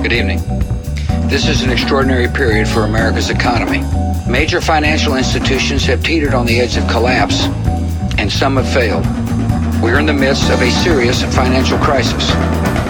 Good evening. This is an extraordinary period for America's economy. Major financial institutions have teetered on the edge of collapse, and some have failed. We are in the midst of a serious financial crisis.